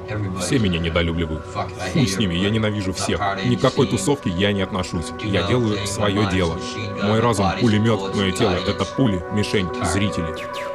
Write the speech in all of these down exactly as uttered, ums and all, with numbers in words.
Все меня недолюбливают. Хуй с ними, я ненавижу всех. Ни к какой тусовке я не отношусь. Я делаю свое дело. Мой разум — пулемет, мое тело — это пули, мишень, зрители.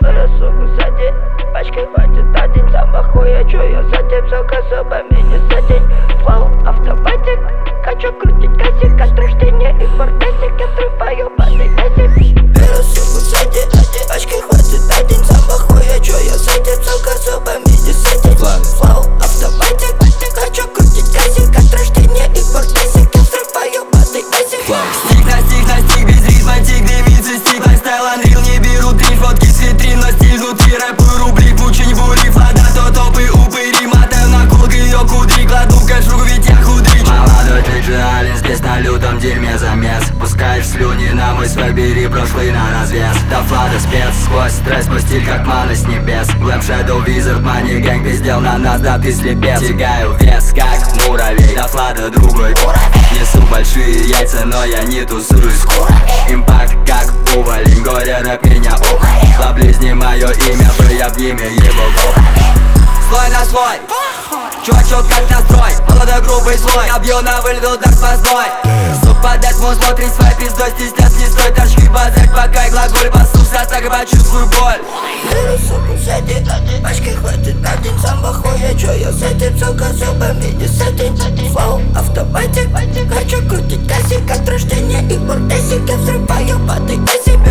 Пачкой хватит один, самого хуя, чё я за тем, сука, зубами не садить. Флоу, автоматик, хочу крутить газик, от рождения и фортесик, я трупаю падай эсик. Беру суку сзади, пачкой хватит один, самого хуя, чё я за тем, сука, зубами не садить. Флоу, автоматик, хочу крутить газик, от рождения и фортесик, я трупаю падай эсик. Стих на стих на стих, без ритма, тик, дымится стих, лайфстайл, анрил, не беру дрифт, фотки с витрин, но стиль внутри, рэпы, рубли, очень бурив, вода, то топы, упыри, мотаю на колг ее кудри, кладу кэш в руку, ведь я худрич. Молодой джиджиалин, здесь на лютом дерьме замес, пускаешь слюни на мой свой, бери прошлый на развес. До флада спец, сквозь стресс, мой стиль как мана с небес. Глэм Shadow Wizard, мани гэнг, пиздел на нас, да ты слепец. Тягаю вес, как муравей, до флада другой уровень. Несу большие яйца, но я не тусуюсь. Импакт как увалень, горе рэп меня уморил. Поблизни мое имя, бы я в имя его был. Слой на слой, чувачок как настрой, молодой грубый слой, я бью на выльду так поздной. Суп подать музло, трясь своей пиздой, стесняться не стоит, торчки базарь, пока и глаголь посуся, так почувствую боль. Беру суку сзади, пачкой хватит один, самого хуя, чё я с этим, сука, зубами не садить. Флоу, автоматик, хочу крутить газик, от рождения и фортесик, я взрываю падай эсик.